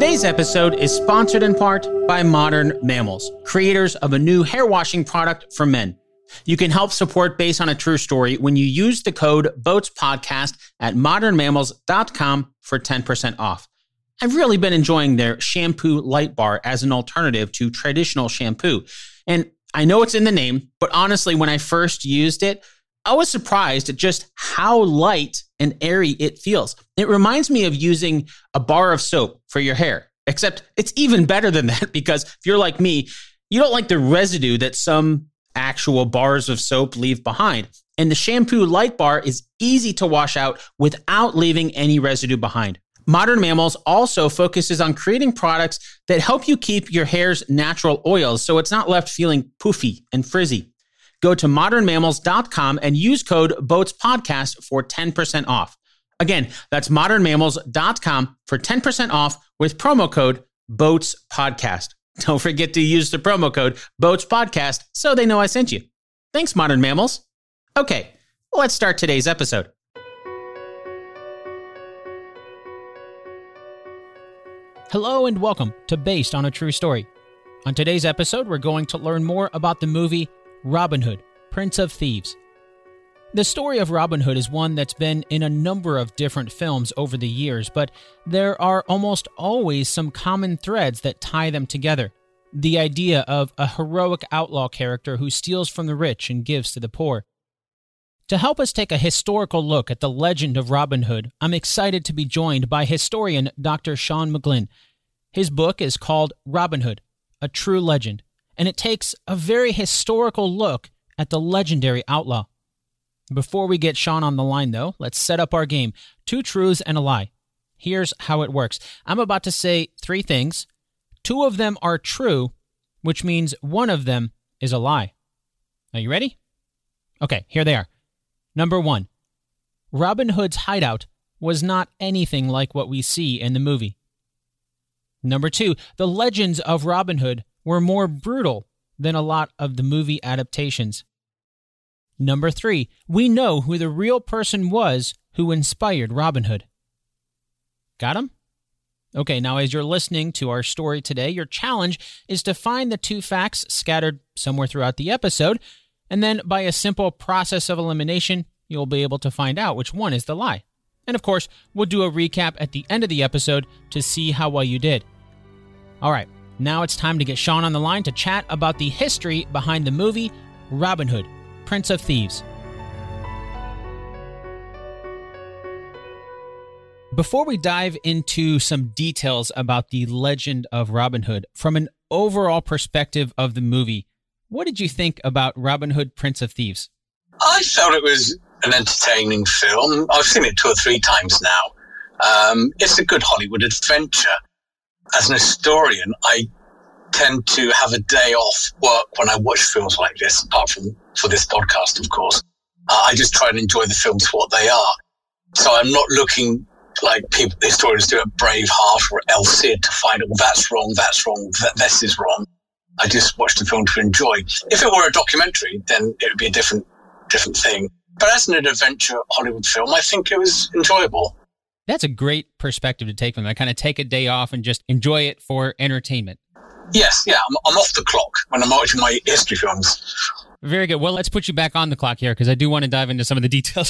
Today's episode is sponsored in part by Modern Mammals, creators of a new hair washing product for men. You can help support Based on a True Story when you use the code BOATSPODCAST at modernmammals.com for 10% off. I've really been enjoying their shampoo light bar as an alternative to traditional shampoo. And I know it's in the name, but honestly, when I first used it, I was surprised at just how light and airy it feels. It reminds me of using a bar of soap for your hair, except it's even better than that because if you're like me, you don't like the residue that some actual bars of soap leave behind. And the shampoo light bar is easy to wash out without leaving any residue behind. Modern Mammals also focuses on creating products that help you keep your hair's natural oils so it's not left feeling poofy and frizzy. Go to modernmammals.com and use code BOATSPODCAST for 10% off. Again, that's modernmammals.com for 10% off with promo code BOATSPODCAST. Don't forget to use the promo code BOATSPODCAST so they know I sent you. Thanks, Modern Mammals. Okay, let's start today's episode. Hello and welcome to Based on a True Story. On today's episode, we're going to learn more about the movie Robin Hood, Prince of Thieves. The story of Robin Hood is one that's been in a number of different films over the years, but there are almost always some common threads that tie them together. The idea of a heroic outlaw character who steals from the rich and gives to the poor. To help us take a historical look at the legend of Robin Hood, I'm excited to be joined by historian Dr. Sean McGlynn. His book is called Robin Hood, A True Legend, and it takes a very historical look at the legendary outlaw. Before we get Sean on the line, though, let's set up our game. 2 truths and a lie. Here's how it works. I'm about to say 3 things. 2 of them are true, which means 1 of them is a lie. Are you ready? Okay, here they are. Number 1. Robin Hood's hideout was not anything like what we see in the movie. Number 2. The legends of Robin Hood were more brutal than a lot of the movie adaptations. Number 3, we know who the real person was who inspired Robin Hood. Got him? Okay, now as you're listening to our story today, your challenge is to find the 2 facts scattered somewhere throughout the episode, and then by a simple process of elimination, you'll be able to find out which one is the lie. And of course, we'll do a recap at the end of the episode to see how well you did. All right, now it's time to get Sean on the line to chat about the history behind the movie Robin Hood, Prince of Thieves. Before we dive into some details about the legend of Robin Hood, from an overall perspective of the movie, what did you think about Robin Hood, Prince of Thieves? I felt it was an entertaining film. I've seen it 2 or 3 times now. It's a good Hollywood adventure. As an historian, I tend to have a day off work when I watch films like this, apart from for this podcast, of course. I just try and enjoy the films for what they are. So I'm not looking like people, historians do at Braveheart or El Cid to find, oh, that's wrong, this is wrong. I just watch the film to enjoy. If it were a documentary, then it would be a different thing. But as an adventure Hollywood film, I think it was enjoyable. That's a great perspective to take from that. Kind of take a day off and just enjoy it for entertainment. Yes, yeah, I'm off the clock when I'm watching my history films. Very good. Well, let's put you back on the clock here because I do want to dive into some of the details.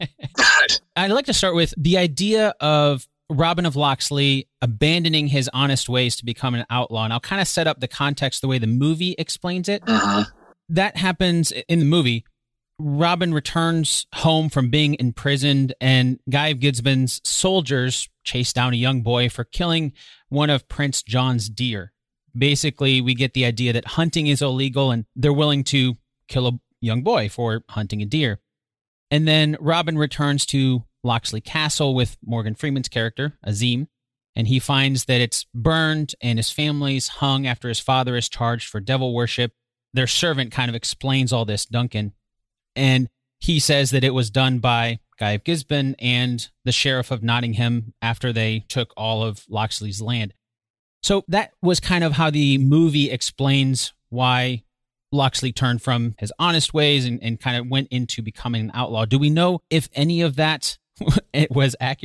Right. I'd like to start with the idea of Robin of Locksley abandoning his honest ways to become an outlaw. And I'll kind of set up the context the way the movie explains it. Uh-huh. That happens in the movie. Robin returns home from being imprisoned, and Guy of Gisborne's soldiers chase down a young boy for killing one of Prince John's deer. Basically, we get the idea that hunting is illegal, and they're willing to kill a young boy for hunting a deer. And then Robin returns to Locksley Castle with Morgan Freeman's character, Azim, and he finds that it's burned and his family's hung after his father is charged for devil worship. Their servant kind of explains all this, Duncan, and he says that it was done by Guy of Gisborne and the sheriff of Nottingham after they took all of Locksley's land. So that was kind of how the movie explains why Locksley turned from his honest ways and kind of went into becoming an outlaw. Do we know if any of that it was accurate?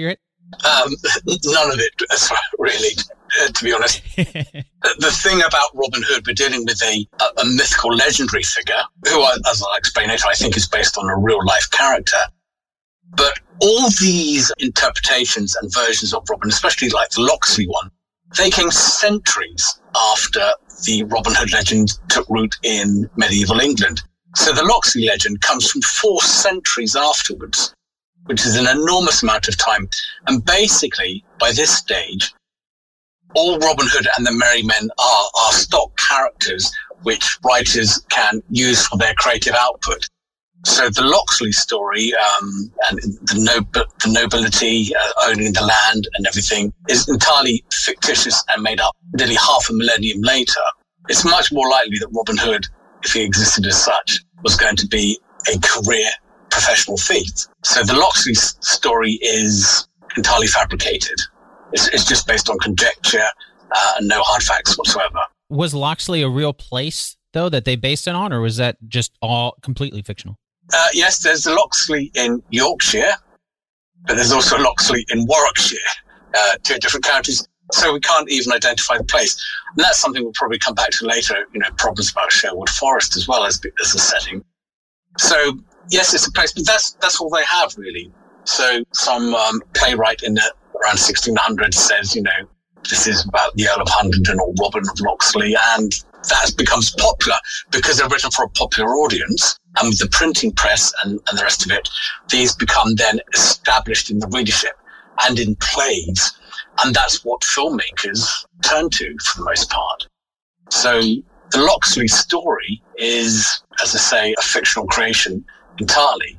None of it, really, to be honest. The thing about Robin Hood, we're dealing with a mythical, legendary figure, who, as I'll explain later, I think is based on a real-life character. But all these interpretations and versions of Robin, especially like the Locksley one, they came centuries after the Robin Hood legend took root in medieval England. So the Locksley legend comes from 4 centuries afterwards, which is an enormous amount of time. And basically, by this stage, all Robin Hood and the Merry Men are stock characters which writers can use for their creative output. So the Locksley story and the nobility owning the land and everything is entirely fictitious and made up nearly half a millennium later. It's much more likely that Robin Hood, if he existed as such, was going to be a career professional feat. So the Locksley story is entirely fabricated. It's just based on conjecture and no hard facts whatsoever. Was Locksley a real place, though, that they based it on, or was that just all completely fictional? Yes, there's a Locksley in Yorkshire, but there's also a Locksley in Warwickshire, 2 different counties. So we can't even identify the place. And that's something we'll probably come back to later, problems about Sherwood Forest as well as a setting. So, yes, it's a place, but that's all they have, really. So some playwright in around 1600 says, this is about the Earl of Huntingdon or Robin of Locksley, and that becomes popular because they're written for a popular audience. And with the printing press and the rest of it, these become then established in the readership and in plays. And that's what filmmakers turn to for the most part. So the Locksley story is, as I say, a fictional creation entirely.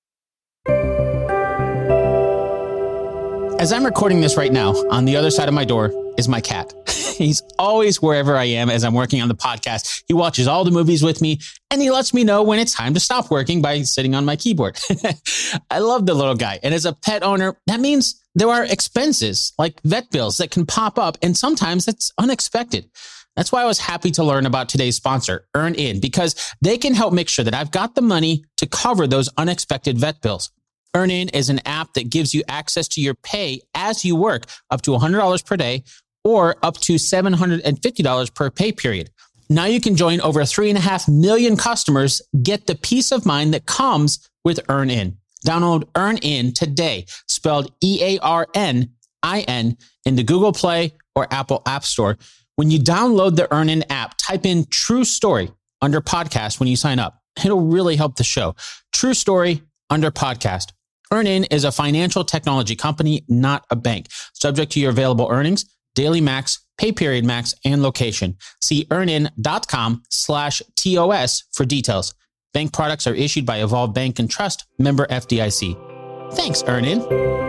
As I'm recording this right now, on the other side of my door is my cat. He's always wherever I am as I'm working on the podcast. He watches all the movies with me, and he lets me know when it's time to stop working by sitting on my keyboard. I love the little guy. And as a pet owner, that means there are expenses like vet bills that can pop up, and sometimes it's unexpected. That's why I was happy to learn about today's sponsor, EarnIn, because they can help make sure that I've got the money to cover those unexpected vet bills. EarnIn is an app that gives you access to your pay as you work, up to $100 per day or up to $750 per pay period. Now you can join over 3.5 million customers, get the peace of mind that comes with EarnIn. Download EarnIn today, spelled EarnIn, in the Google Play or Apple App Store. When you download the EarnIn app, type in True Story under podcast when you sign up. It'll really help the show. True Story under podcast. EarnIn is a financial technology company, not a bank. Subject to your available earnings, daily max, pay period max, and location. See earnin.com/TOS for details. Bank products are issued by Evolve Bank and Trust, member FDIC. Thanks, EarnIn.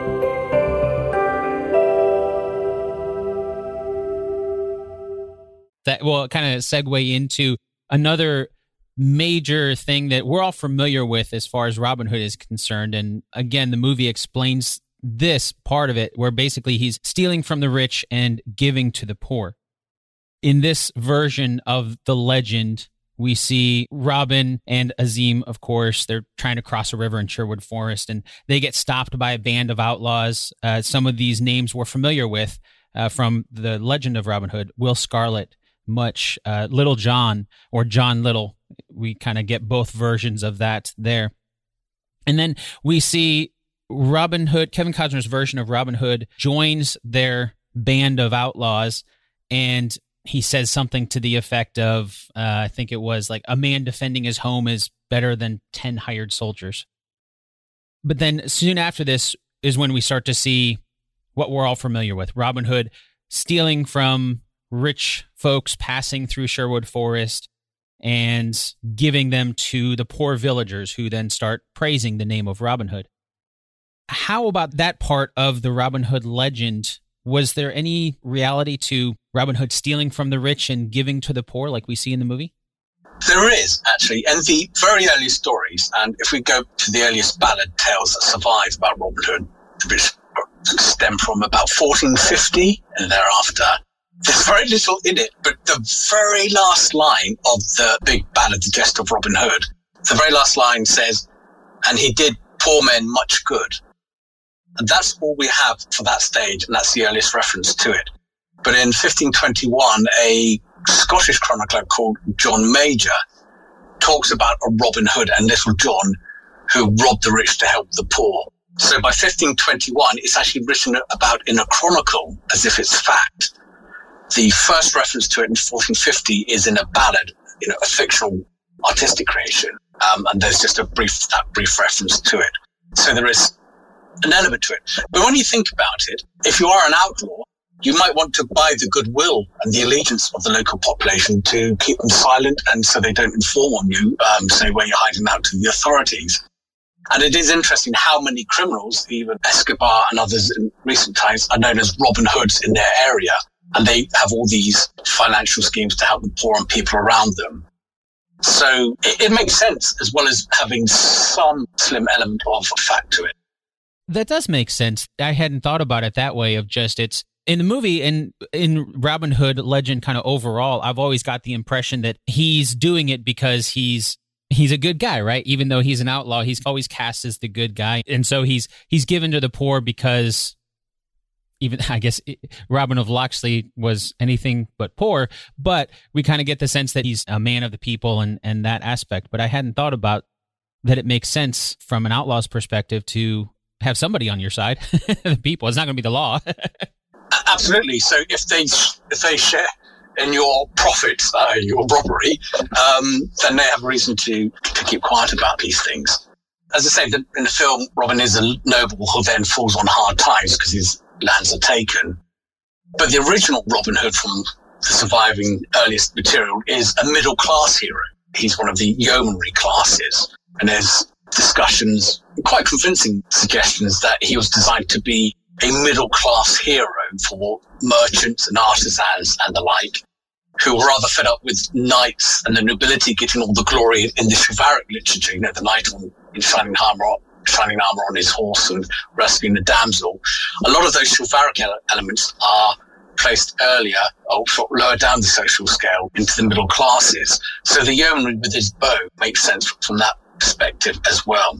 That will kind of segue into another major thing that we're all familiar with as far as Robin Hood is concerned. And again, the movie explains this part of it, where basically he's stealing from the rich and giving to the poor. In this version of the legend, we see Robin and Azim, of course. They're trying to cross a river in Sherwood Forest, and they get stopped by a band of outlaws. Some of these names we're familiar with from the legend of Robin Hood: Will Scarlet, Much, Little John, or John Little. We kind of get both versions of that there. And then we see Robin Hood, Kevin Costner's version of Robin Hood, joins their band of outlaws, and he says something to the effect of, I think it was like, a man defending his home is better than 10 hired soldiers. But then soon after this is when we start to see what we're all familiar with. Robin Hood stealing from rich folks passing through Sherwood Forest and giving them to the poor villagers, who then start praising the name of Robin Hood. How about that part of the Robin Hood legend? Was there any reality to Robin Hood stealing from the rich and giving to the poor like we see in the movie? There is, actually. And the very early stories, and if we go to the earliest ballad tales that survive about Robin Hood, which stem from about 1450 and thereafter, there's very little in it, but the very last line of the big ballad, The Jest of Robin Hood, the very last line says, "And he did poor men much good." And that's all we have for that stage, and that's the earliest reference to it. But in 1521, a Scottish chronicler called John Major talks about a Robin Hood and Little John who robbed the rich to help the poor. So by 1521, it's actually written about in a chronicle as if it's fact. The first reference to it in 1450 is in a ballad, a fictional artistic creation, and there's just that brief reference to it. So there is an element to it. But when you think about it, if you are an outlaw, you might want to buy the goodwill and the allegiance of the local population to keep them silent, and so they don't inform on you, say where you're hiding out to the authorities. And it is interesting how many criminals, even Escobar and others in recent times, are known as Robin Hoods in their area. And they have all these financial schemes to help the poor and people around them. So it makes sense, as well as having some slim element of fact to it. That does make sense. I hadn't thought about it that way, of just it's in the movie and in Robin Hood legend kind of overall, I've always got the impression that he's doing it because he's a good guy, right? Even though he's an outlaw, he's always cast as the good guy. And so he's given to the poor because even, I guess, Robin of Locksley was anything but poor, but we kind of get the sense that he's a man of the people and that aspect. But I hadn't thought about that it makes sense from an outlaw's perspective to have somebody on your side, the people. It's not going to be the law. Absolutely. So if they share in your profits, your robbery, then they have a reason to keep quiet about these things. As I say, in the film, Robin is a noble who then falls on hard times because his lands are taken. But the original Robin Hood from the surviving earliest material is a middle-class hero. He's one of the yeomanry classes. And there's discussions, quite convincing suggestions, that he was designed to be a middle-class hero for merchants and artisans and the like, who were rather fed up with knights and the nobility getting all the glory in the chivalric literature, the knight in shining armor on his horse and rescuing the damsel. A lot of those chivalric elements are placed earlier or lower down the social scale into the middle classes. So the yeomanry with his bow makes sense from that perspective as well.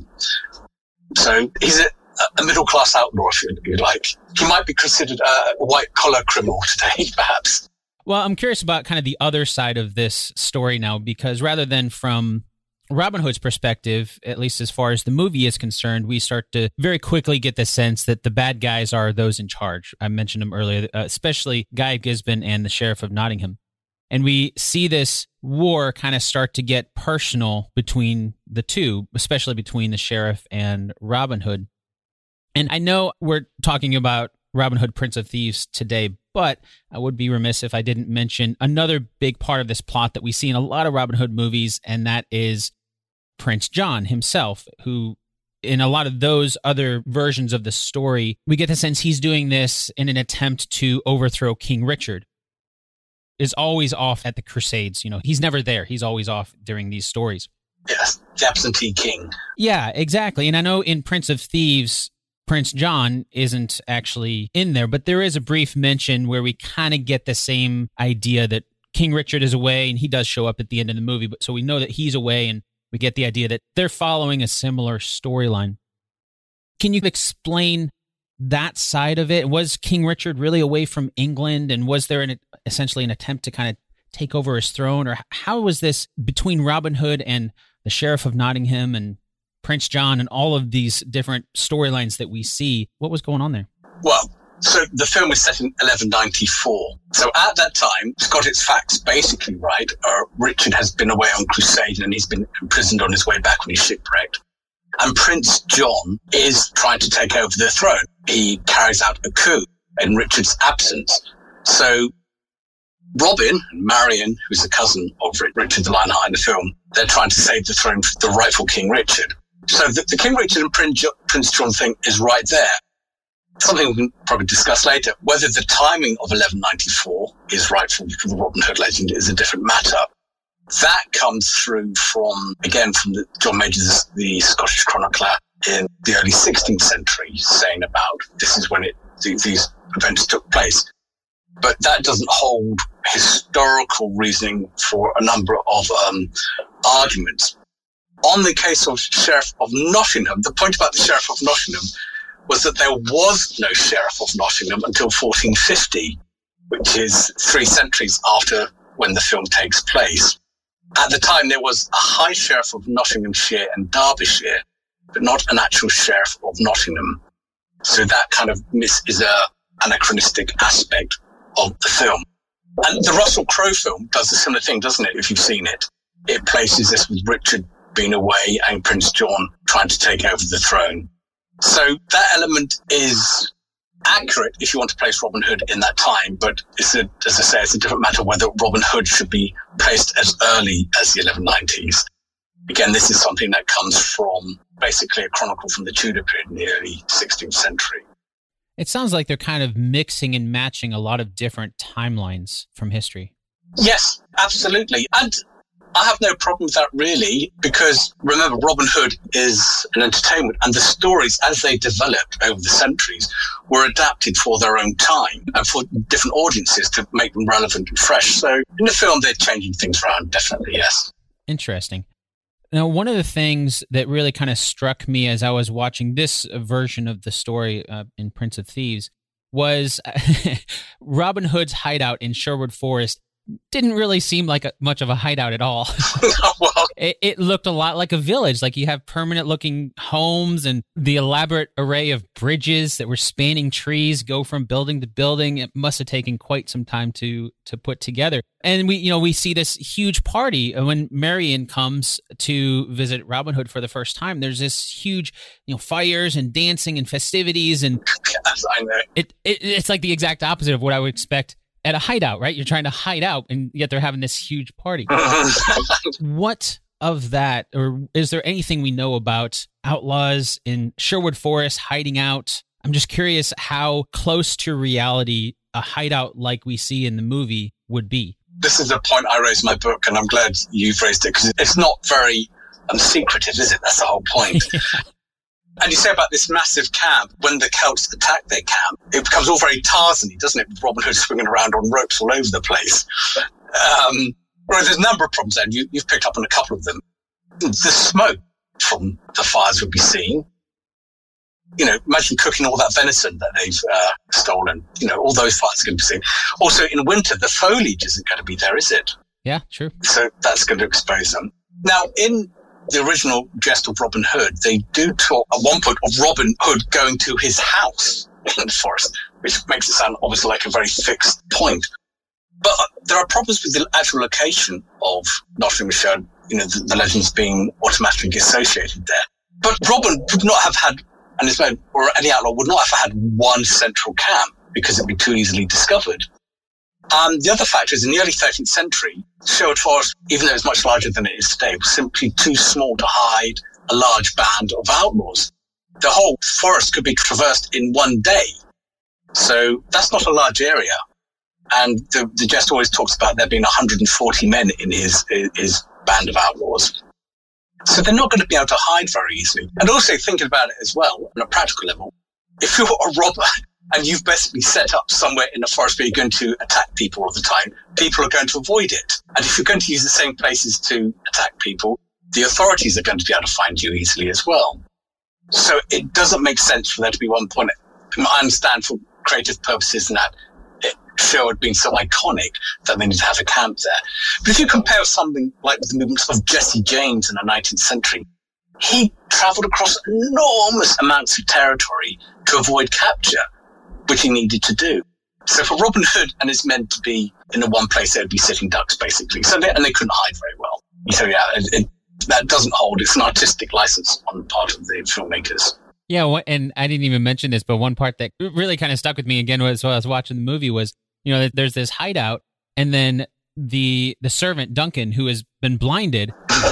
So he's a middle-class outlaw, if you like. He might be considered a white-collar criminal today, perhaps. Well, I'm curious about kind of the other side of this story now, because rather than from Robin Hood's perspective, at least as far as the movie is concerned, we start to very quickly get the sense that the bad guys are those in charge. I mentioned them earlier, especially Guy Gisborne and the Sheriff of Nottingham. And we see this war kind of start to get personal between the two, especially between the sheriff and Robin Hood. And I know we're talking about Robin Hood, Prince of Thieves today, but I would be remiss if I didn't mention another big part of this plot that we see in a lot of Robin Hood movies, and that is Prince John himself, who in a lot of those other versions of the story, we get the sense he's doing this in an attempt to overthrow King Richard. Is always off at the Crusades. He's never there. He's always off during these stories. Yes, the absentee king. Yeah, exactly. And I know in Prince of Thieves, Prince John isn't actually in there, but there is a brief mention where we kind of get the same idea that King Richard is away, and he does show up at the end of the movie, but so we know that he's away, and we get the idea that they're following a similar storyline. Can you explain that side of it? Was King Richard really away from England, and was there essentially an attempt to kind of take over his throne, or how was this between Robin Hood and the Sheriff of Nottingham and Prince John and all of these different storylines that we see? What was going on there? Well, so the film is set in 1194. So at that time, it's got its facts basically right. Richard has been away on crusade and he's been imprisoned on his way back when he's shipwrecked. And Prince John is trying to take over the throne. He carries out a coup in Richard's absence. So Robin and Marion, who's the cousin of Richard the Lionheart in the film, they're trying to save the throne for the rightful King Richard. So the King Richard and Prince John thing is right there. Something we can probably discuss later. Whether the timing of 1194 is right for the Robin Hood legend is a different matter. That comes through from John Major, the Scottish chronicler in the early 16th century, saying about this is when these events took place. But that doesn't hold historical reasoning for a number of arguments. On the case of Sheriff of Nottingham, the point about the Sheriff of Nottingham was that there was no Sheriff of Nottingham until 1450, which is 3 centuries after when the film takes place. At the time, there was a High Sheriff of Nottinghamshire and Derbyshire, but not an actual Sheriff of Nottingham. So that kind of is a anachronistic aspect of the film. And the Russell Crowe film does a similar thing, doesn't it, if you've seen it? It places this with Richard being away and Prince John trying to take over the throne. So that element is accurate if you want to place Robin Hood in that time, but as I say, it's a different matter whether Robin Hood should be placed as early as the 1190s. Again, this is something that comes from basically a chronicle from the Tudor period in the early 16th century. It sounds like they're kind of mixing and matching a lot of different timelines from history. Yes, absolutely. And I have no problem with that, really, because remember, Robin Hood is an entertainment, and the stories, as they developed over the centuries, were adapted for their own time and for different audiences to make them relevant and fresh. So in the film, they're changing things around, definitely, yes. Interesting. Now, one of the things that really kind of struck me as I was watching this version of the story in Prince of Thieves was Robin Hood's hideout in Sherwood Forest didn't really seem like much of a hideout at all. Well, it looked a lot like a village. Like you have permanent looking homes and the elaborate array of bridges that were spanning trees go from building to building. It must have taken quite some time to put together. And we see this huge party when Marian comes to visit Robin Hood for the first time. There's this huge, fires and dancing and festivities, and yes, I know. It's like the exact opposite of what I would expect at a hideout, right? You're trying to hide out, and yet they're having this huge party. What of that, or is there anything we know about outlaws in Sherwood Forest hiding out? I'm just curious how close to reality a hideout like we see in the movie would be. This is a point I raised in my book, and I'm glad you've raised it, because it's not very secretive, is it? That's the whole point. And you say about this massive camp, when the Celts attack their camp, it becomes all very Tarzan-y, doesn't it? With Robin Hood swinging around on ropes all over the place. There's a number of problems there, and you've picked up on a couple of them. The smoke from the fires would be seen. Imagine cooking all that venison that they've stolen. All those fires are going to be seen. Also, in winter, the foliage isn't going to be there, is it? Yeah, true. So that's going to expose them. Now, in the original Jest of Robin Hood, they do talk at one point of Robin Hood going to his house in the forest, which makes it sound obviously like a very fixed point. But there are problems with the actual location of Nottinghamshire, the legends being automatically associated there. But Robin would not have had, and his men, or any outlaw, would not have had one central camp because it'd be too easily discovered. The other factor is in the early 13th century, Sherwood Forest, even though it's much larger than it is today, was simply too small to hide a large band of outlaws. The whole forest could be traversed in one day. So that's not a large area. And the jest always talks about there being 140 men in his band of outlaws. So they're not going to be able to hide very easily. And also thinking about it as well, on a practical level, if you're a robber and you've basically set up somewhere in the forest where you're going to attack people all the time, people are going to avoid it. And if you're going to use the same places to attack people, the authorities are going to be able to find you easily as well. So it doesn't make sense for there to be one point. I understand for creative purposes and that Sherwood being so iconic that they need to have a camp there. But if you compare something like the movements of Jesse James in the 19th century, he travelled across enormous amounts of territory to avoid capture, which he needed to do. So for Robin Hood and his men to be in the one place, they'd be sitting ducks, basically. And they couldn't hide very well. So yeah, that doesn't hold. It's an artistic license on the part of the filmmakers. Yeah, and I didn't even mention this, but one part that really kind of stuck with me again while I was watching the movie was, there's this hideout, and then the servant, Duncan, who has been blinded,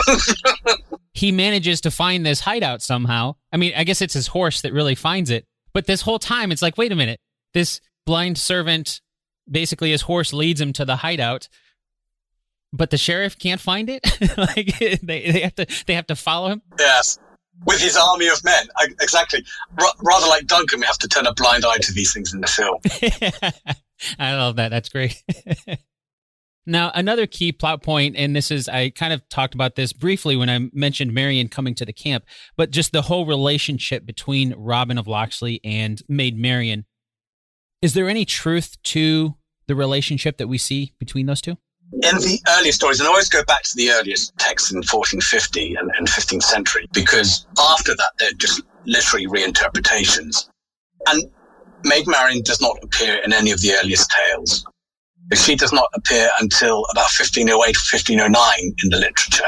he manages to find this hideout somehow. I mean, I guess it's his horse that really finds it. But this whole time, it's like, wait a minute, this blind servant, basically his horse leads him to the hideout, but the sheriff can't find it? Like they have to follow him? Yes. With his army of men, exactly. Rather like Duncan, we have to turn a blind eye to these things in the film. I love that. That's great. Now, another key plot point, and I kind of talked about this briefly when I mentioned Marian coming to the camp, but just the whole relationship between Robin of Locksley and Maid Marian. Is there any truth to the relationship that we see between those two? In the earlier stories, and I always go back to the earliest texts in 1450 and 15th century, because after that, they're just literary reinterpretations. And Maid Marian does not appear in any of the earliest tales. She does not appear until about 1508 or 1509 in the literature.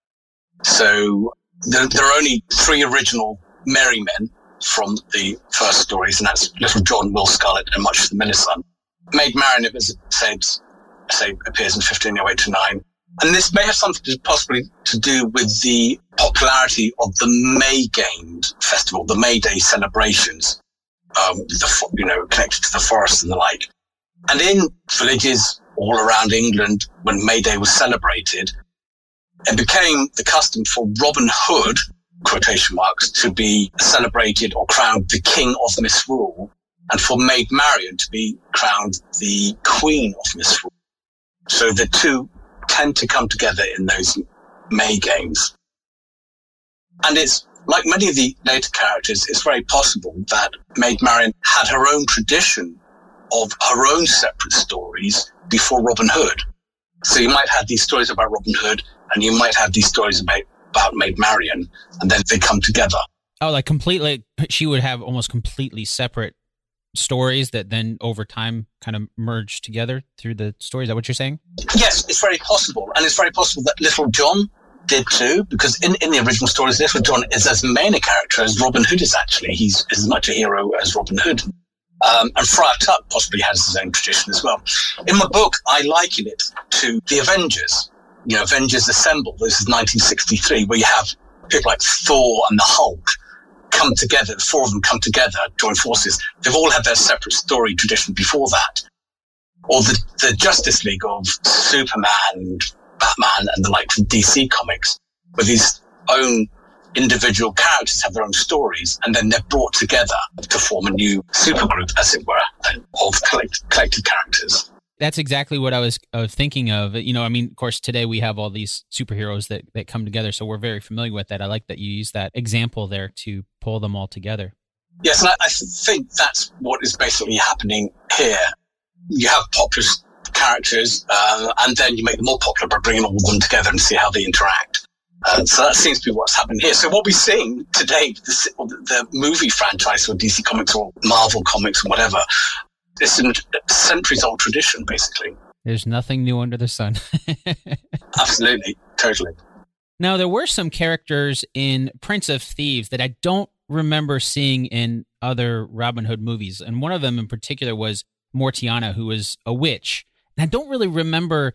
So there are only 3 original merry men from the first stories, and that's Little John, Will Scarlet, and Much the Miller's Son. Maid Marian, as it says, appears in 1508 to 9. And this may have something possibly to do with the popularity of the May Games festival, the May Day celebrations, connected to the forest and the like. And in villages all around England, when May Day was celebrated, it became the custom for Robin Hood, quotation marks, to be celebrated or crowned the King of Misrule, and for Maid Marian to be crowned the Queen of Misrule. So the two tend to come together in those May Games. And it's like many of the later characters, it's very possible that Maid Marian had her own tradition of her own separate stories before Robin Hood. So you might have these stories about Robin Hood, and you might have these stories about Maid Marian, and then they come together. Oh, like completely, she would have almost completely separate stories that then over time kind of merge together through the story. Is that what you're saying? Yes, it's very possible. And it's very possible that Little John did too, because in the original stories, Little John is as main a character as Robin Hood is actually. He's as much a hero as Robin Hood. And Friar Tuck possibly has his own tradition as well. In my book, I liken it to the Avengers. Avengers Assemble. This is 1963, where you have people like Thor and the Hulk come together. The 4 of them come together, join forces. They've all had their separate story tradition before that. Or the Justice League of Superman and Batman and the like from DC Comics, where these own individual characters have their own stories, and then they're brought together to form a new supergroup, as it were, of collected characters. That's exactly what I was thinking of. Of course, today we have all these superheroes that come together, so we're very familiar with that. I like that you use that example there to pull them all together. Yes, and I think that's what is basically happening here. You have popular characters, and then you make them more popular by bringing all of them together and see how they interact. So that seems to be what's happening here. So what we're seeing today, the movie franchise or DC Comics or Marvel Comics or whatever, it's a centuries-old tradition, basically. There's nothing new under the sun. Absolutely. Totally. Now, there were some characters in Prince of Thieves that I don't remember seeing in other Robin Hood movies. And one of them in particular was Mortiana, who was a witch. And I don't really remember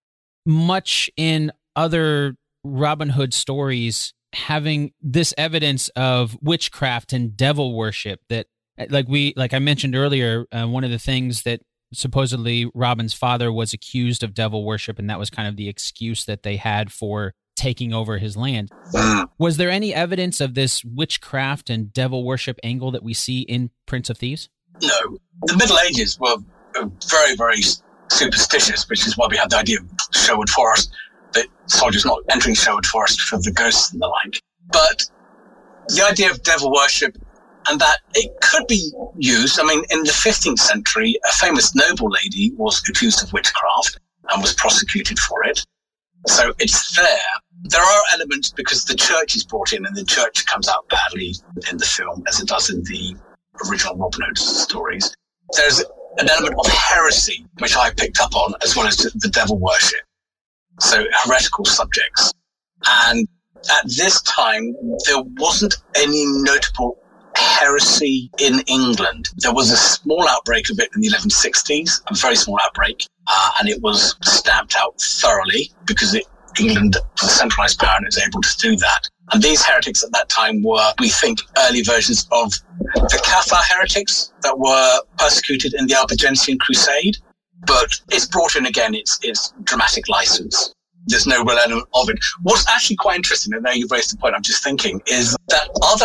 much in other Robin Hood stories having this evidence of witchcraft and devil worship that, like I mentioned earlier, one of the things that supposedly Robin's father was accused of devil worship, and that was kind of the excuse that they had for taking over his land. Was there any evidence of this witchcraft and devil worship angle that we see in Prince of Thieves? No. The Middle Ages were very, very superstitious, which is why we have the idea of Sherwood Forest, that soldiers not entering Sherwood Forest for the ghosts and the like. But the idea of devil worship, and that it could be used, in the 15th century, a famous noble lady was accused of witchcraft and was prosecuted for it. So it's there. There are elements because the church is brought in, and the church comes out badly in the film, as it does in the original Robin Hood stories. There's an element of heresy, which I picked up on, as well as the devil worship. So heretical subjects. And at this time, there wasn't any notable heresy in England. There was a small outbreak of it in the 1160s, a very small outbreak, and it was stamped out thoroughly because England was a centralized power and it was able to do that. And these heretics at that time were, we think, early versions of the Cathar heretics that were persecuted in the Albigensian Crusade. But it's brought in again, it's dramatic license. There's no real element of it. What's actually quite interesting, and now you've raised the point I'm just thinking, is that other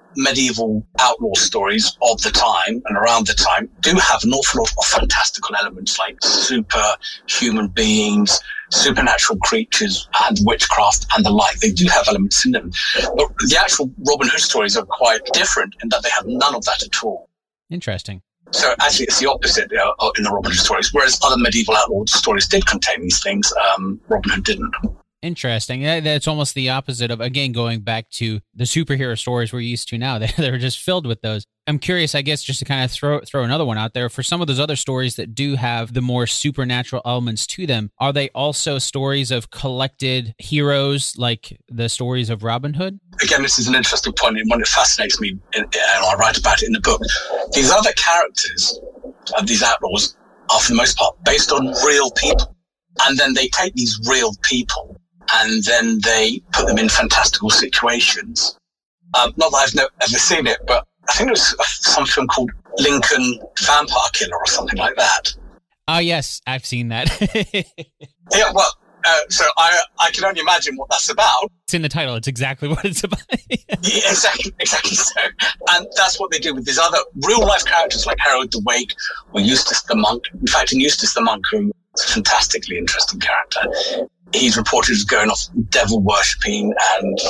medieval outlaw stories of the time and around the time do have an awful lot of fantastical elements like superhuman beings, supernatural creatures and witchcraft and the like. They do have elements in them. But the actual Robin Hood stories are quite different in that they have none of that at all. Interesting. So actually it's the opposite in the Robin Hood stories. Whereas other medieval outlaw stories did contain these things, Robin Hood didn't. Interesting. That's almost the opposite of, again, going back to the superhero stories we're used to now. They're just filled with those. I'm curious, I guess, just to kind of throw another one out there. For some of those other stories that do have the more supernatural elements to them, are they also stories of collected heroes like the stories of Robin Hood? Again, this is an interesting point, and one that fascinates me, and I write about it in the book. These other characters of these outlaws are, for the most part, based on real people. And then they take these real people and then they put them in fantastical situations. Not that I've ever seen it, but I think it was some film called Lincoln Vampire Killer or something like that. Oh, yes, I've seen that. Yeah, well, so I can only imagine what that's about. It's in the title. It's exactly what it's about. Yeah, exactly so. And that's what they do with these other real-life characters like Harold the Wake or Eustace the Monk. In fact, in Eustace the Monk, who is a fantastically interesting character, he's reported as going off devil worshipping and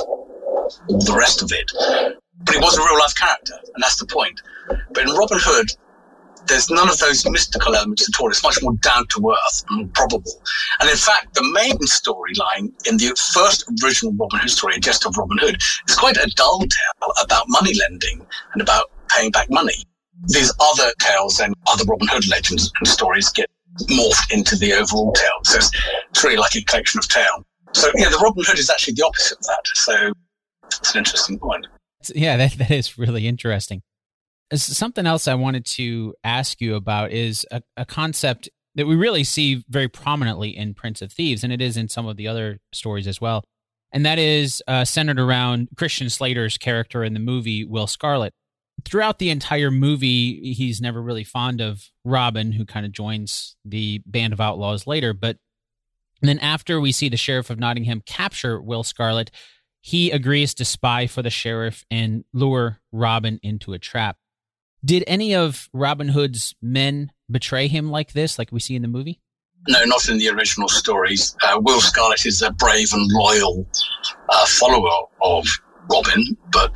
all the rest of it. But he was a real life character, and that's the point. But in Robin Hood, there's none of those mystical elements at all. It's much more down to earth and probable. And in fact, the main storyline in the first original Robin Hood story, Jest of Robin Hood, is quite a dull tale about money lending and about paying back money. These other tales and other Robin Hood legends and stories get morphed into the overall tale. So it's really like a collection of tales. So, yeah, the Robin Hood is actually the opposite of that. So it's an interesting point. Yeah, that is really interesting. Something else I wanted to ask you about is a concept that we really see very prominently in Prince of Thieves, and it is in some of the other stories as well. And that is centered around Christian Slater's character in the movie, Will Scarlet. Throughout the entire movie, he's never really fond of Robin, who kind of joins the band of outlaws later. But then after we see the Sheriff of Nottingham capture Will Scarlet, he agrees to spy for the sheriff and lure Robin into a trap. Did any of Robin Hood's men betray him like this, like we see in the movie? No, not in the original stories. Will Scarlet is a brave and loyal follower of Robin, but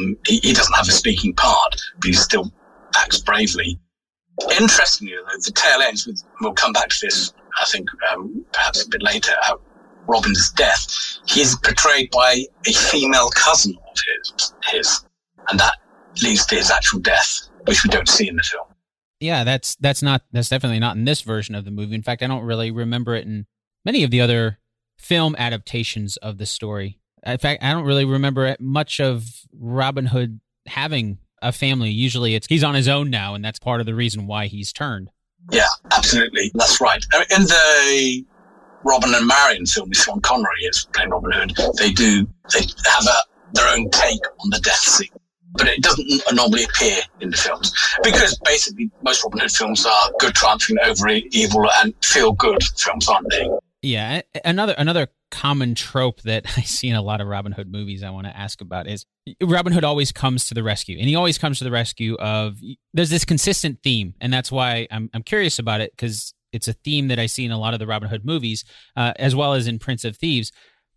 he doesn't have a speaking part, but he still acts bravely. Interestingly, though, the tale ends with, we'll come back to this, I think, perhaps a bit later, Robin's death. He's portrayed by a female cousin of his, and that leads to his actual death, which we don't see in the film. Yeah, that's definitely not in this version of the movie. In fact, I don't really remember it in many of the other film adaptations of the story. In fact, I don't really remember much of Robin Hood having a family. Usually he's on his own now, and that's part of the reason why he's turned. Yeah, absolutely. That's right. In the Robin and Marion film with Sean Connery is playing Robin Hood, they have their own take on the death scene. But it doesn't normally appear in the films because basically most Robin Hood films are good triumphing over evil and feel-good films, aren't they? Yeah. Another common trope that I see in a lot of Robin Hood movies I want to ask about is Robin Hood always comes to the rescue, and he always comes to the rescue of, there's this consistent theme, and that's why I'm curious about it, because it's a theme that I see in a lot of the Robin Hood movies, as well as in Prince of Thieves.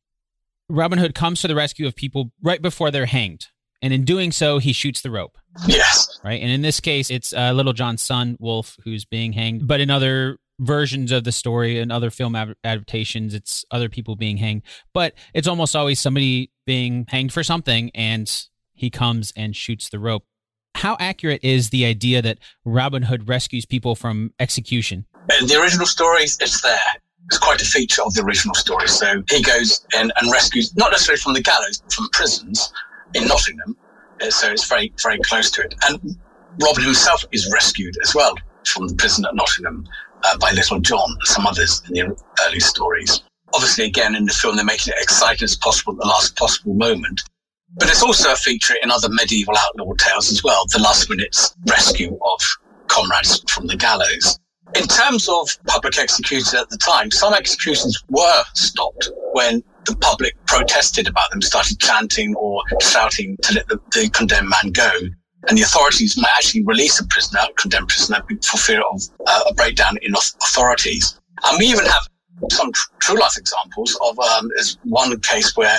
Robin Hood comes to the rescue of people right before they're hanged. And in doing so, he shoots the rope. Yes. Right? And in this case, it's Little John's son, Wolf, who's being hanged. But in other versions of the story and other film adaptations, it's other people being hanged. But it's almost always somebody being hanged for something, and he comes and shoots the rope. How accurate is the idea that Robin Hood rescues people from execution? In the original stories, it's there. It's quite a feature of the original story. So he goes in and rescues, not necessarily from the gallows, but from prisons in Nottingham, so it's very, very close to it. And Robin himself is rescued as well from the prison at Nottingham by Little John and some others in the early stories. Obviously, again, in the film, they're making it exciting as possible at the last possible moment. But it's also a feature in other medieval outlaw tales as well, the last minute's rescue of comrades from the gallows. In terms of public executions at the time, some executions were stopped when the public protested about them, started chanting or shouting to let the condemned man go. And the authorities might actually release a condemned prisoner, for fear of a breakdown in authorities. And we even have some true life examples of there's one case where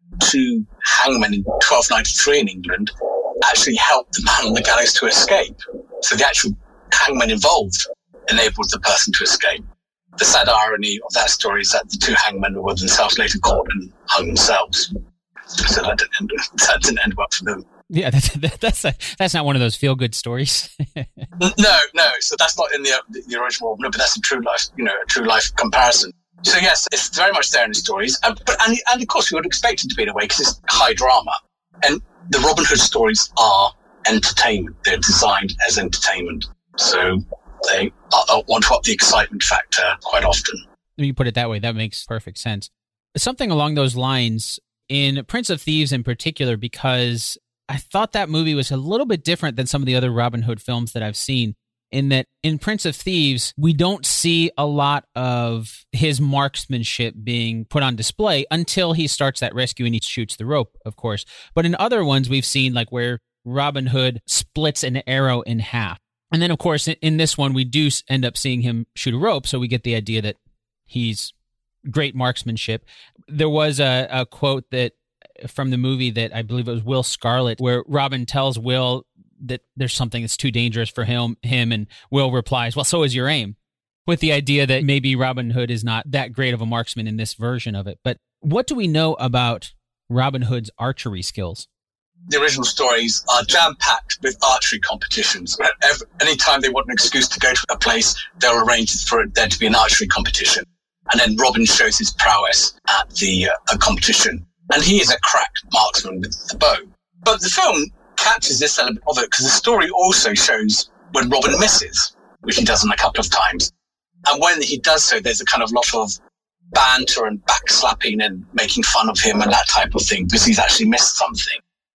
2 hangmen in 1293 in England actually helped the man on the gallows to escape. So the actual hangman involved enabled the person to escape. The sad irony of that story is that the 2 hangmen were themselves later caught and hung themselves. So that didn't end well for them. Yeah, that's not one of those feel-good stories. No. So that's not in the original. No, but that's a true life comparison. So yes, it's very much there in the stories, and of course we would expect it to be in a way because it's high drama. And the Robin Hood stories are entertainment; they're designed as entertainment, so they want to up the excitement factor quite often. When you put it that way, that makes perfect sense. Something along those lines in Prince of Thieves, in particular, because I thought that movie was a little bit different than some of the other Robin Hood films that I've seen, in that in Prince of Thieves, we don't see a lot of his marksmanship being put on display until he starts that rescue and he shoots the rope, of course. But in other ones, we've seen like where Robin Hood splits an arrow in half. And then, of course, in this one, we do end up seeing him shoot a rope, so we get the idea that he's great marksmanship. There was a quote that from the movie that I believe it was Will Scarlet, where Robin tells Will that there's something that's too dangerous for him, and Will replies, well, so is your aim, with the idea that maybe Robin Hood is not that great of a marksman in this version of it. But what do we know about Robin Hood's archery skills? The original stories are jam-packed with archery competitions. Anytime they want an excuse to go to a place, they'll arrange for there to be an archery competition. And then Robin shows his prowess at the competition. And he is a crack marksman with the bow. But the film captures this element of it because the story also shows when Robin misses, which he does a couple of times. And when he does so, there's a kind of lot of banter and backslapping and making fun of him and that type of thing because he's actually missed something.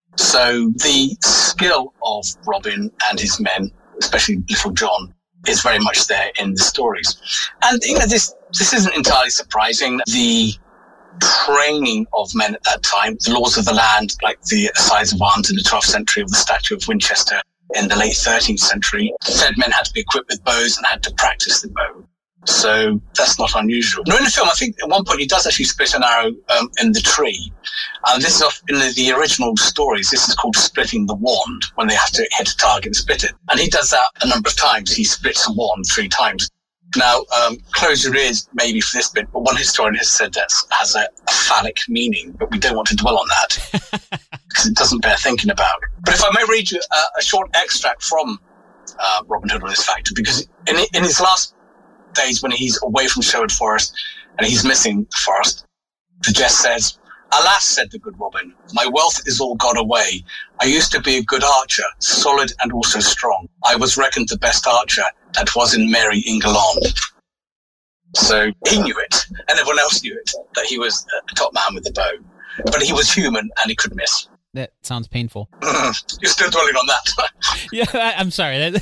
So the skill of Robin and his men, especially Little John, is very much there in the stories. And this isn't entirely surprising. The training of men at that time, the laws of the land, like the size of arms in the 12th century of the Statue of Winchester in the late 13th century, said men had to be equipped with bows and had to practice the bow. So that's not unusual. No, in the film, I think at one point he does actually split an arrow in the tree. And this is in the original stories, this is called splitting the wand, when they have to hit a target and split it. And he does that a number of times. He splits a wand 3 times. Now, close your ears maybe for this bit, but one historian has said that has a phallic meaning, but we don't want to dwell on that because it doesn't bear thinking about. But if I may read you a short extract from Robin Hood on this factor, because in his last days when he's away from Sherwood Forest and he's missing the forest, the jest says, "Alas," said the good Robin, "my wealth is all gone away. I used to be a good archer, solid and also strong. I was reckoned the best archer that was in merry England." So he knew it, and everyone else knew it, that he was a top man with the bow. But he was human and he could miss. That sounds painful. You're still dwelling on that. Yeah, I'm sorry.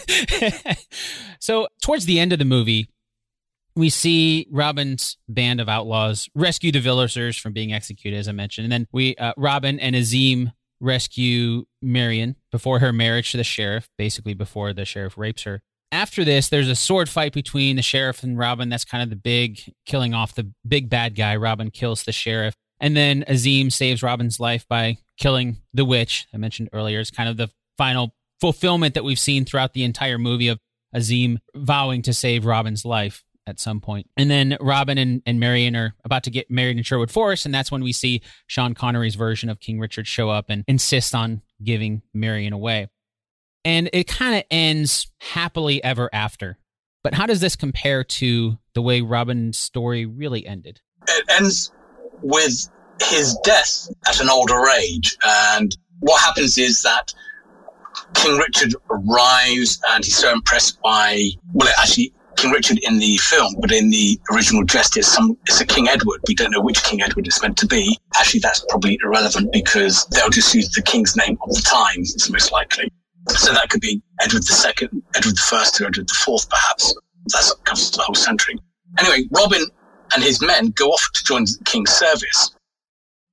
So towards the end of the movie, we see Robin's band of outlaws rescue the villagers from being executed, as I mentioned. And then Robin and Azim rescue Marion before her marriage to the sheriff, basically before the sheriff rapes her. After this, there's a sword fight between the sheriff and Robin. That's kind of the big killing off the big bad guy. Robin kills the sheriff. And then Azim saves Robin's life by killing the witch I mentioned earlier. It's kind of the final fulfillment that we've seen throughout the entire movie of Azim vowing to save Robin's life at some point. And then Robin and Marion are about to get married in Sherwood Forest, and that's when we see Sean Connery's version of King Richard show up and insist on giving Marion away. And it kind of ends happily ever after. But how does this compare to the way Robin's story really ended? It ends with his death at an older age. And what happens is that King Richard arrives and he's so impressed by, King Richard in the film, but in the original jest, it's a King Edward. We don't know which King Edward it's meant to be. Actually, that's probably irrelevant because they'll just use the king's name of the time, it's most likely. So that could be Edward II, Edward I, or Edward IV, perhaps. That covers the whole century. Anyway, Robin and his men go off to join the king's service.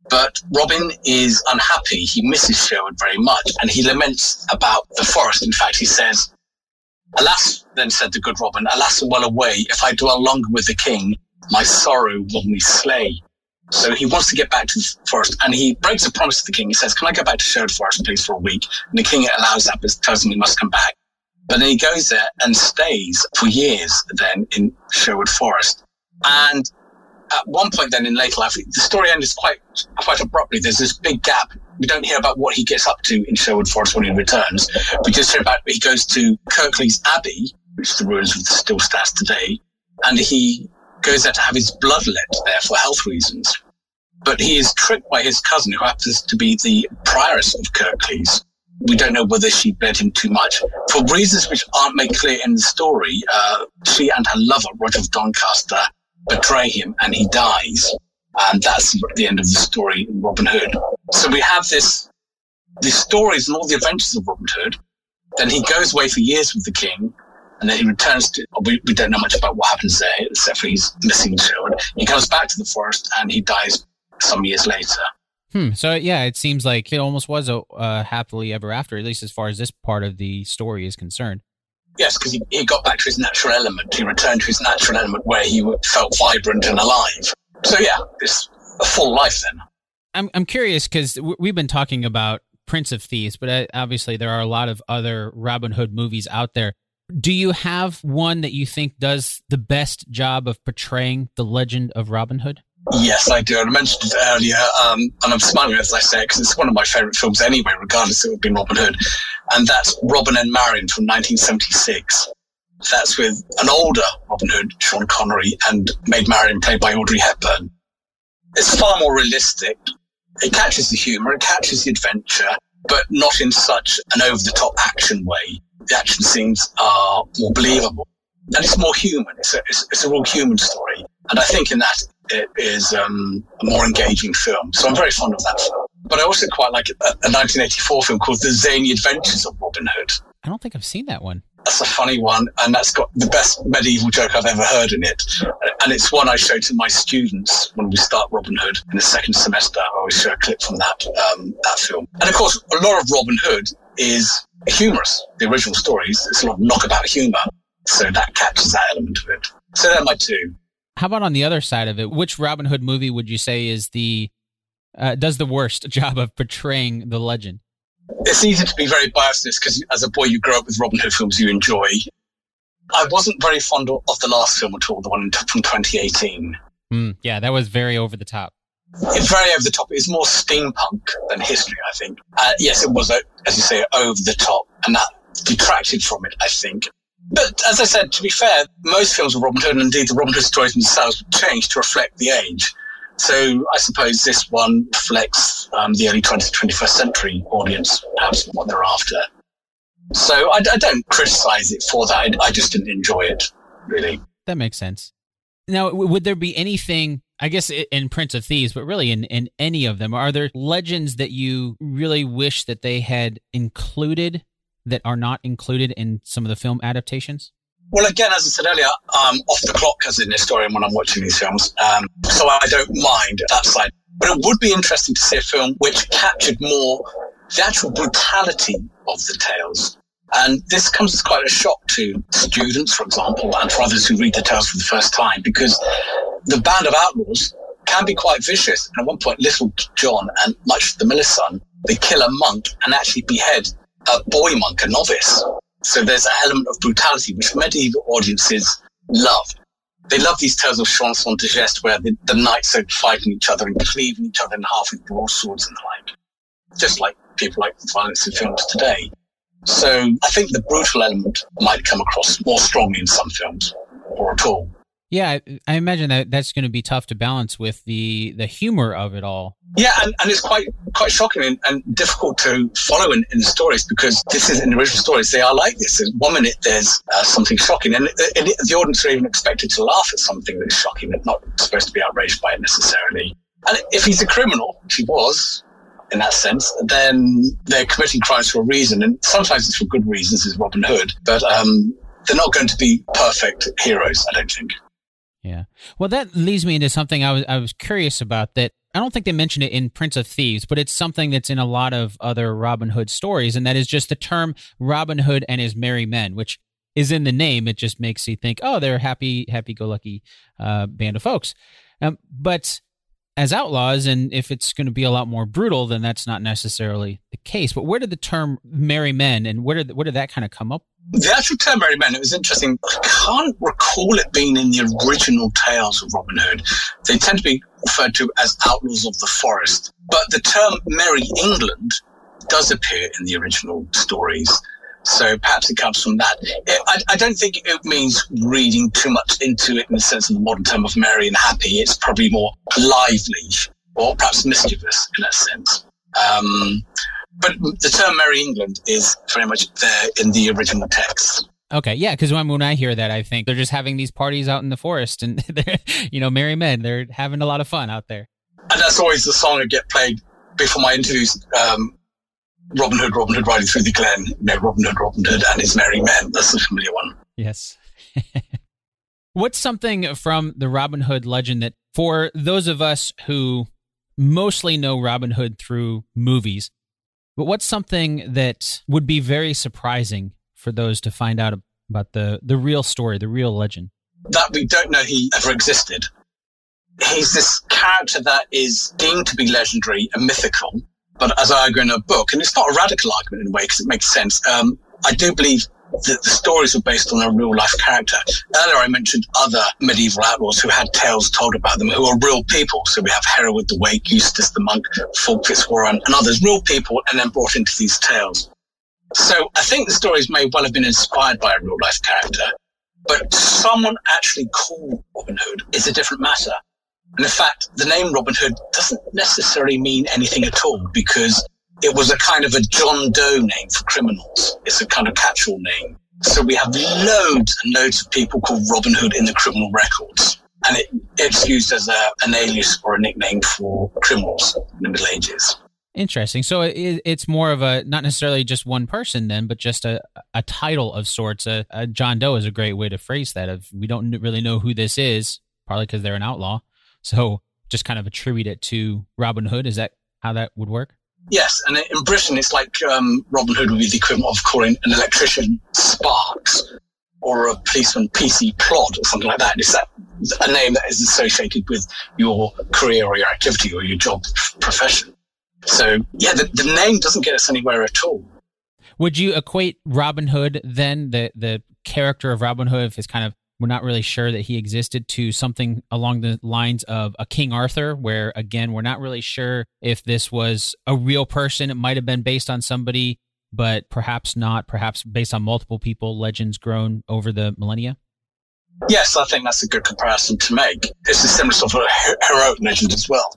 But Robin is unhappy. He misses Sherwood very much, and he laments about the forest. In fact, he says, "Alas," then said the good Robin, "alas and well away, if I dwell longer with the king, my sorrow will me slay." So he wants to get back to the forest, and he breaks a promise to the king. He says, "Can I go back to Sherwood Forest, please, for a week?" And the king allows that, but tells him he must come back. But then he goes there and stays for years then in Sherwood Forest. And at one point then in later life, the story ends quite abruptly. There's this big gap. We don't hear about what he gets up to in Sherwood Forest when he returns. We just hear about he goes to Kirklees Abbey, which the ruins of still stands today, and he goes there to have his blood let there for health reasons. But he is tricked by his cousin, who happens to be the prioress of Kirklees. We don't know whether she bled him too much. For reasons which aren't made clear in the story, she and her lover, Roger of Doncaster, betray him and he dies. And that's the end of the story in Robin Hood. So we have these stories and all the adventures of Robin Hood. Then he goes away for years with the king, and then he returns to, we don't know much about what happens there, except for he's missing Sherwood. He comes back to the forest and he dies some years later. So, yeah, it seems like it almost was a happily ever after, at least as far as this part of the story is concerned. Yes, because he got back to his natural element. He returned to his natural element where he felt vibrant and alive. So, yeah, it's a full life then. I'm curious because we've been talking about Prince of Thieves, but obviously there are a lot of other Robin Hood movies out there. Do you have one that you think does the best job of portraying the legend of Robin Hood? Yes, I do. I mentioned it earlier, and I'm smiling as I say it because it's one of my favourite films anyway, regardless of it being Robin Hood. And that's Robin and Marian from 1976. That's with an older Robin Hood, Sean Connery, and Maid Marian, played by Audrey Hepburn. It's far more realistic. It catches the humour, it catches the adventure, but not in such an over-the-top action way. The action scenes are more believable. And it's more human. It's a real human story. And I think in that it is a more engaging film. So I'm very fond of that film. But I also quite like a 1984 film called The Zany Adventures of Robin Hood. I don't think I've seen that one. That's a funny one, and that's got the best medieval joke I've ever heard in it. And it's one I show to my students when we start Robin Hood in the second semester. I always show a clip from that film. And of course, a lot of Robin Hood is humorous. The original stories, it's a lot of knockabout humour. So that captures that element of it. So they're my two. How about on the other side of it? Which Robin Hood movie would you say is does the worst job of portraying the legend? It's easy to be very biased because as a boy you grow up with Robin Hood films you enjoy. I wasn't very fond of the last film at all, the one from 2018. Yeah, that was very over the top. It's very over the top. It's more steampunk than history, I think. Yes, it was, as you say, over the top, and that detracted from it, I think. But as I said, to be fair, most films of Robin Hood, and indeed the Robin Hood stories themselves, changed to reflect the age. So I suppose this one reflects the early 20th, 21st century audience, perhaps what they're after. So I don't criticise it for that. I just didn't enjoy it, really. That makes sense. Now, would there be anything, I guess in Prince of Thieves, but really in any of them, are there legends that you really wish that they had included that are not included in some of the film adaptations? Well, again, as I said earlier, I'm off the clock as an historian when I'm watching these films, so I don't mind that side. But it would be interesting to see a film which captured more the actual brutality of the tales. And this comes as quite a shock to students, for example, and for others who read the tales for the first time, because the band of outlaws can be quite vicious. And at one point, Little John and Much the Miller's Son, they kill a monk and actually behead a boy monk, a novice. So there's an element of brutality which medieval audiences love. They love these tales of chanson de geste where the knights are fighting each other and cleaving each other in half with broadswords and the like. Just like people like violence in films today. So I think the brutal element might come across more strongly in some films, or at all. Yeah, I imagine that's going to be tough to balance with the humor of it all. Yeah, and it's quite shocking and difficult to follow in the stories, because this is in the original stories. They are like this. In 1 minute there's something shocking, and the audience are even expected to laugh at something that is shocking. They're not supposed to be outraged by it necessarily. And if he's a criminal, which he was, in that sense, then they're committing crimes for a reason, and sometimes it's for good reasons, as Robin Hood, but they're not going to be perfect heroes, I don't think. Yeah. Well, that leads me into something I was curious about, that I don't think they mention it in Prince of Thieves, but it's something that's in a lot of other Robin Hood stories, and that is just the term Robin Hood and his merry men, which is in the name. It just makes you think, oh, they're a happy-go-lucky band of folks. But as outlaws, and if it's going to be a lot more brutal, then that's not necessarily the case. But where did the term merry men, and where did that kind of come up? The actual term merry men, it was interesting. I can't recall it being in the original tales of Robin Hood. They tend to be referred to as outlaws of the forest. But the term Merry England does appear in the original stories. So perhaps it comes from that. I don't think it means reading too much into it in the sense of the modern term of merry and happy. It's probably more lively or perhaps mischievous in that sense. But the term Merry England is very much there in the original text. Okay, yeah, because when I hear that, I think they're just having these parties out in the forest, and they're, merry men. They're having a lot of fun out there. And that's always the song that get played before my interviews. Robin Hood riding through the glen. Robin Hood and his merry men. That's a familiar one. Yes. What's something from the Robin Hood legend that, for those of us who mostly know Robin Hood through movies, but what's something that would be very surprising for those to find out about the real story, the real legend? That we don't know he ever existed. He's this character that is deemed to be legendary and mythical, but as I argue in a book, and it's not a radical argument in a way because it makes sense, I do believe that the stories are based on a real-life character. Earlier I mentioned other medieval outlaws who had tales told about them, who are real people. So we have Hereward the Wake, Eustace the Monk, Fulk Fitzwarren, and others, real people, and then brought into these tales. So I think the stories may well have been inspired by a real-life character, but someone actually called Robin Hood is a different matter. And in fact, the name Robin Hood doesn't necessarily mean anything at all, because it was a kind of a John Doe name for criminals. It's a kind of catch-all name. So we have loads and loads of people called Robin Hood in the criminal records. And it's used as an alias or a nickname for criminals in the Middle Ages. Interesting. So it's more of a, not necessarily just one person then, but just a title of sorts. A John Doe is a great way to phrase that. If we don't really know who this is, probably because they're an outlaw. So just kind of attribute it to Robin Hood. Is that how that would work? Yes, and in Britain, it's like Robin Hood would be the equivalent of calling an electrician Sparks or a policeman PC Plod or something like that. It's a name that is associated with your career or your activity or your job profession. So, yeah, the name doesn't get us anywhere at all. Would you equate Robin Hood then, the character of Robin Hood, if it's kind of, we're not really sure that he existed, to something along the lines of a King Arthur, where, again, we're not really sure if this was a real person. It might have been based on somebody, but perhaps not, perhaps based on multiple people, legends grown over the millennia? Yes, I think that's a good comparison to make. It's a similar sort of heroic legend as well.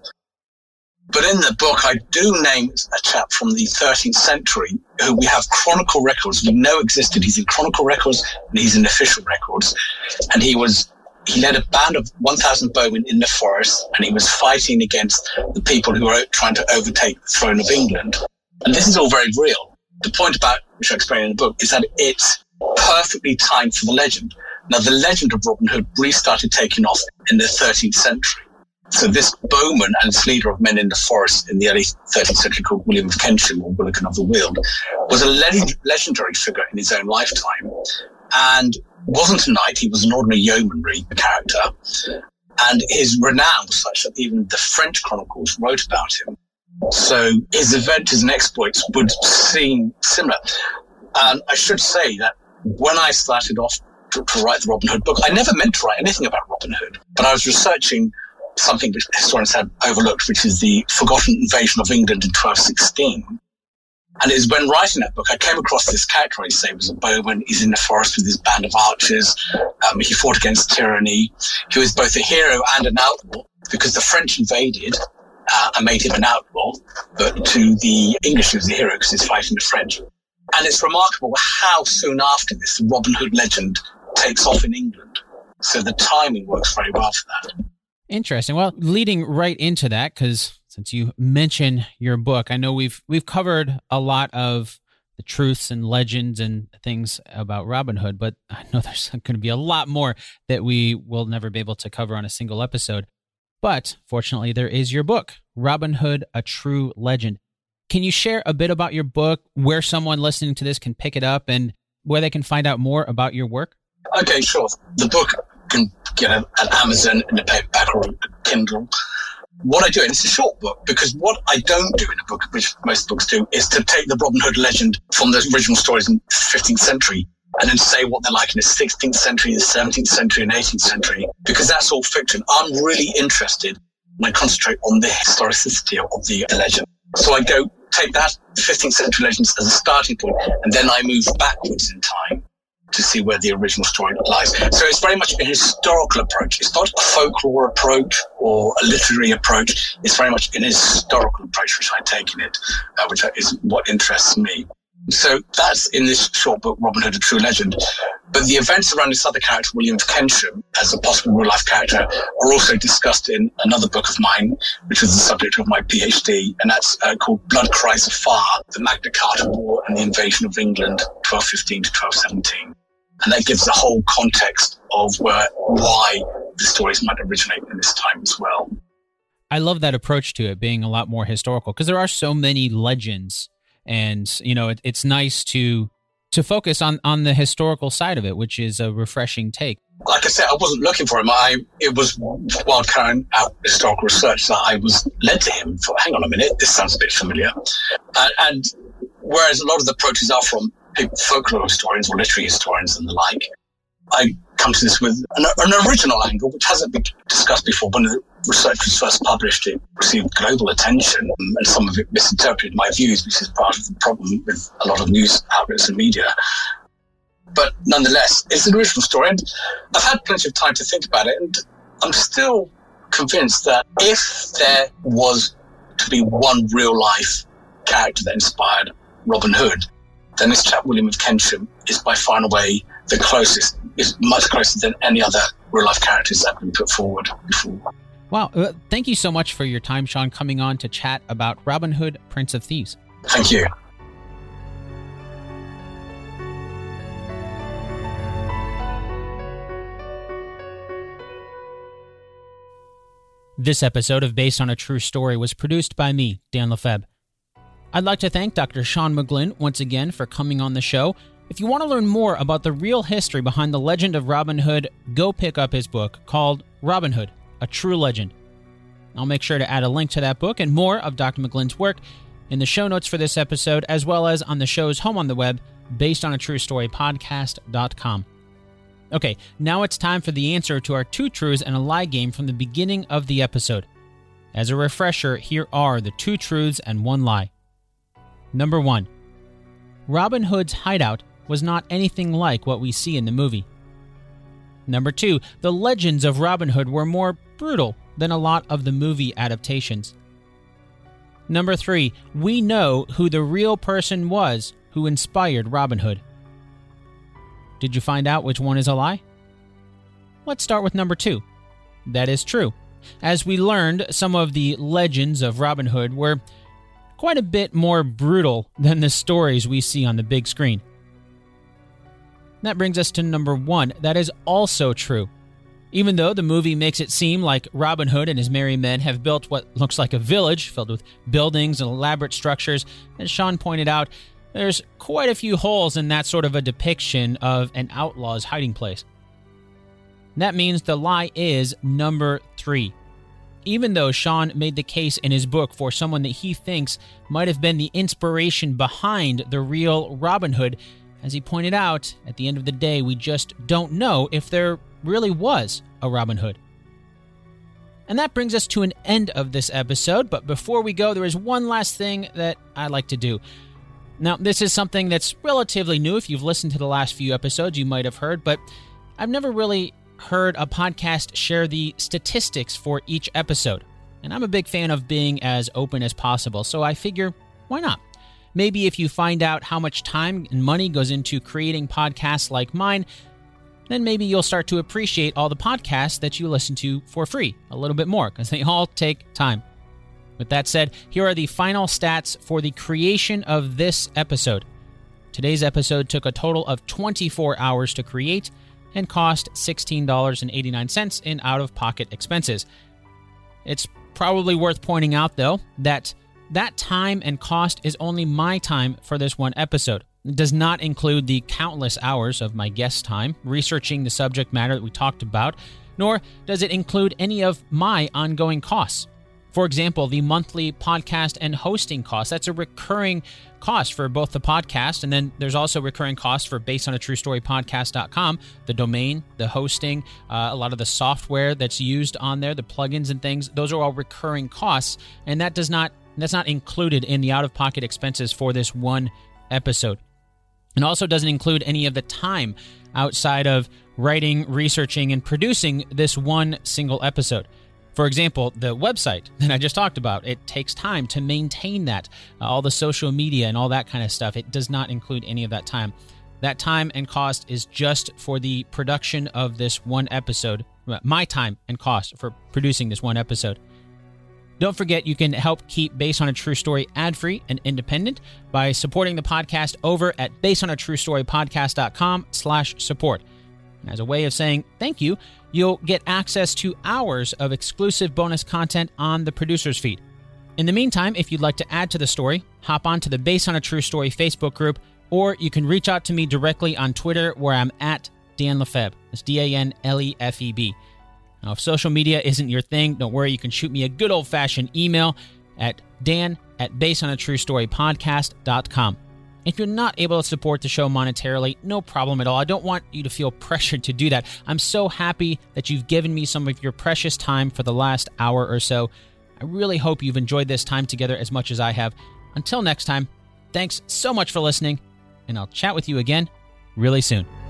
But in the book, I do name a chap from the 13th century who we have chronicle records we know existed. He's in chronicle records and he's in official records. And he led a band of 1,000 bowmen in the forest, and he was fighting against the people who were trying to overtake the throne of England. And this is all very real. The point about, which I explain in the book, is that it's perfectly timed for the legend. Now, the legend of Robin Hood really started taking off in the 13th century. So this bowman and this leader of men in the forest in the early 13th century, called William of Kensham, or Willikin of the Weald, was a legendary figure in his own lifetime, and wasn't a knight. He was an ordinary yeomanry character, and his renown was such that even the French chronicles wrote about him. So his adventures and exploits would seem similar. And I should say that when I started off to write the Robin Hood book, I never meant to write anything about Robin Hood, but I was researching something which historians had overlooked, which is the forgotten invasion of England in 1216. And it was when writing that book, I came across this character. I say he was a bowman. He's in the forest with his band of archers. He fought against tyranny. He was both a hero and an outlaw, because the French invaded and made him an outlaw. But to the English, he was a hero because he's fighting the French. And it's remarkable how soon after this, the Robin Hood legend takes off in England. So the timing works very well for that. Interesting. Well, leading right into that, because since you mention your book, I know we've covered a lot of the truths and legends and things about Robin Hood, but I know there's going to be a lot more that we will never be able to cover on a single episode. But fortunately, there is your book, Robin Hood, A True Legend. Can you share a bit about your book, where someone listening to this can pick it up, and where they can find out more about your work? Okay, sure. The book can get it at Amazon in a paperback or a Kindle. What I do, and it's a short book, because what I don't do in a book, which most books do, is to take the Robin Hood legend from the original stories in the 15th century and then say what they're like in the 16th century, the 17th century, and 18th century, because that's all fiction. I'm really interested when I concentrate on the historicity of the legend. So I go take that 15th century legends as a starting point, and then I move backwards in time to see where the original story lies. So it's very much a historical approach. It's not a folklore approach or a literary approach. It's very much an historical approach, which I take in it, which is what interests me. So that's in this short book, Robin Hood, A True Legend. But the events around this other character, William of Kensham, as a possible real-life character, are also discussed in another book of mine, which was the subject of my PhD, and that's called Blood Cries Afar, the Magna Carta War and the Invasion of England, 1215 to 1217. And that gives the whole context of why the stories might originate in this time as well. I love that approach to it being a lot more historical, because there are so many legends. And, it's nice to focus on the historical side of it, which is a refreshing take. Like I said, I wasn't looking for him. It was while carrying out historical research that I was led to him. For, hang on a minute, this sounds a bit familiar. And whereas a lot of the approaches are from folklore historians or literary historians and the like, I come to this with an original angle, which hasn't been discussed before. When the research was first published, it received global attention, and some of it misinterpreted my views, which is part of the problem with a lot of news outlets and media. But nonetheless, it's an original story, and I've had plenty of time to think about it, and I'm still convinced that if there was to be one real-life character that inspired Robin Hood, then this chap, William of Kensham, is by far and away the closest, is much closer than any other real-life characters that have been put forward before. Wow. Thank you so much for your time, Sean, coming on to chat about Robin Hood, Prince of Thieves. Thank you. This episode of Based on a True Story was produced by me, Dan Lefebvre. I'd like to thank Dr. Sean McGlynn once again for coming on the show. If you want to learn more about the real history behind the legend of Robin Hood, go pick up his book called Robin Hood, A True Legend. I'll make sure to add a link to that book and more of Dr. McGlynn's work in the show notes for this episode, as well as on the show's home on the web, basedonatruestorypodcast.com. Okay, now it's time for the answer to our 2 truths and a lie game from the beginning of the episode. As a refresher, here are the 2 truths and 1 lie. Number 1. Robin Hood's hideout was not anything like what we see in the movie. Number 2. The legends of Robin Hood were more brutal than a lot of the movie adaptations. Number 3. We know who the real person was who inspired Robin Hood. Did you find out which one is a lie? Let's start with number 2. That is true. As we learned, some of the legends of Robin Hood were quite a bit more brutal than the stories we see on the big screen. That brings us to number 1. That is also true. Even though the movie makes it seem like Robin Hood and his merry men have built what looks like a village filled with buildings and elaborate structures, as Sean pointed out, there's quite a few holes in that sort of a depiction of an outlaw's hiding place. That means the lie is number 3. Even though Sean made the case in his book for someone that he thinks might have been the inspiration behind the real Robin Hood, as he pointed out, at the end of the day, we just don't know if there really was a Robin Hood. And that brings us to an end of this episode, but before we go, there is one last thing that I'd like to do. Now, this is something that's relatively new. If you've listened to the last few episodes, you might have heard, but I've never really heard a podcast share the statistics for each episode. And I'm a big fan of being as open as possible, so I figure, why not? Maybe if you find out how much time and money goes into creating podcasts like mine, then maybe you'll start to appreciate all the podcasts that you listen to for free a little bit more, because they all take time. With that said, here are the final stats for the creation of this episode. Today's episode took a total of 24 hours to create and cost $16.89 in out-of-pocket expenses. It's Probably worth pointing out, though, that time and cost is only my time for this one episode. It does not include the countless hours of my guest time researching the subject matter that we talked about, nor does it include any of my ongoing costs. For example, the monthly podcast and hosting costs, that's a recurring cost for both the podcast, and then there's also recurring costs for basedonatruestorypodcast.com, the domain, the hosting, a lot of the software that's used on there, the plugins and things. Those are all recurring costs, and that's not included in the out-of-pocket expenses for this one episode. It also doesn't include any of the time outside of writing, researching, and producing this one single episode. For example, the website that I just talked about, it takes time to maintain that, all the social media and all that kind of stuff. It does not include any of that time. That time and cost is just for the production of this one episode, my time and cost for producing this one episode. Don't forget, you can help keep Based on a True Story ad-free and independent by supporting the podcast over at basedonatruestorypodcast.com/support. And as a way of saying thank you, you'll get access to hours of exclusive bonus content on the producer's feed. In the meantime, if you'd like to add to the story, hop onto the Based on a True Story Facebook group, or you can reach out to me directly on Twitter where I'm at Dan Lefebvre. That's DANLEFEB. Now, if social media isn't your thing, don't worry, you can shoot me a good old-fashioned email at dan@basedonatruestorypodcast.com. If you're not able to support the show monetarily, no problem at all. I don't want you to feel pressured to do that. I'm so happy that you've given me some of your precious time for the last hour or so. I really hope you've enjoyed this time together as much as I have. Until next time, thanks so much for listening, and I'll chat with you again really soon.